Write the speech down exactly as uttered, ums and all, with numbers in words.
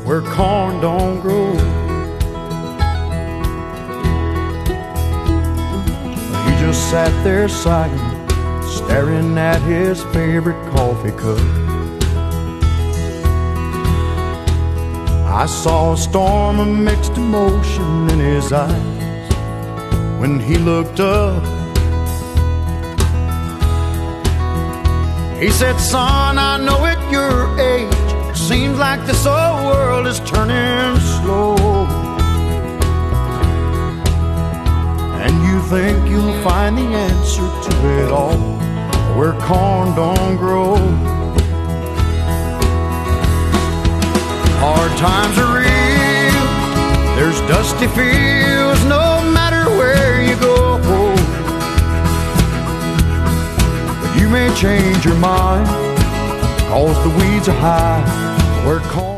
where corn don't grow. He just sat there silent, staring at his favorite coffee cup. I saw a storm of mixed emotion in his eyes when he looked up. He said, son, I know at your age it seems like this whole world is turning slow, and you think you'll find the answer to it all where corn don't grow. Hard times are real, there's dusty fields no matter where you go. But you may change your mind, cause the weeds are high where corn